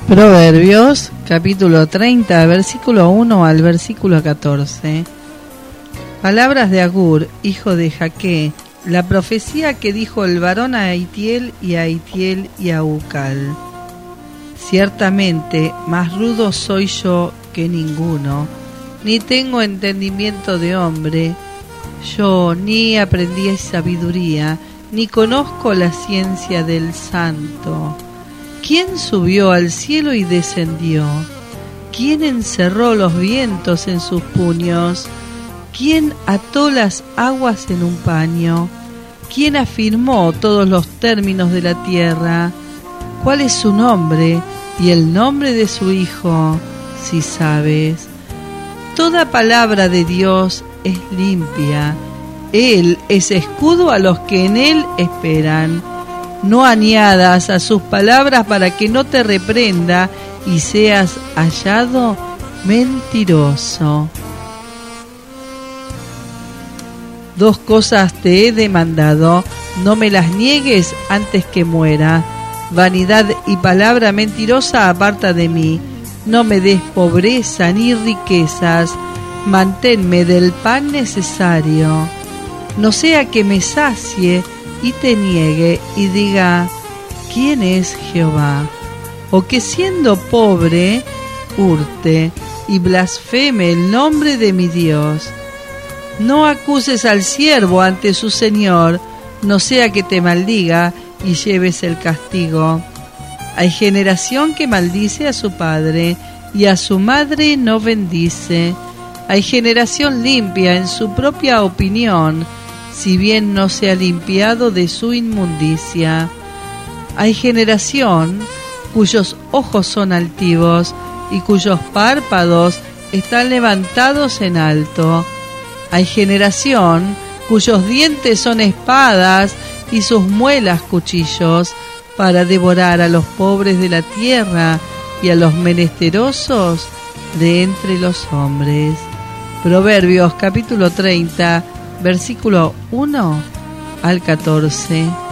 Proverbios, capítulo 30, versículo 1 al versículo 14. Palabras de Agur, hijo de Jaque, la profecía que dijo el varón a Itiel y a Ucal. Ciertamente, más rudo soy yo que ninguno, ni tengo entendimiento de hombre. Yo ni aprendí sabiduría, ni conozco la ciencia del santo. ¿Quién subió al cielo y descendió? ¿Quién encerró los vientos en sus puños? ¿Quién ató las aguas en un paño? ¿Quién afirmó todos los términos de la tierra? ¿Cuál es su nombre y el nombre de su hijo, si sabes? Toda palabra de Dios es limpia. Él es escudo a los que en él esperan. No añadas a sus palabras para que no te reprenda y seas hallado mentiroso. 2 cosas te he demandado, no me las niegues antes que muera. Vanidad y palabra mentirosa aparta de mí. No me des pobreza ni riquezas, manténme del pan necesario. No sea que me sacie y te niegue y diga, ¿quién es Jehová? O que siendo pobre, hurte y blasfeme el nombre de mi Dios. No acuses al siervo ante su señor, no sea que te maldiga y lleves el castigo. Hay generación que maldice a su padre y a su madre no bendice. Hay generación limpia en su propia opinión, si bien no se ha limpiado de su inmundicia. Hay generación cuyos ojos son altivos y cuyos párpados están levantados en alto. Hay generación cuyos dientes son espadas y sus muelas cuchillos, para devorar a los pobres de la tierra y a los menesterosos de entre los hombres. Proverbios capítulo 30, versículo 1 al 14.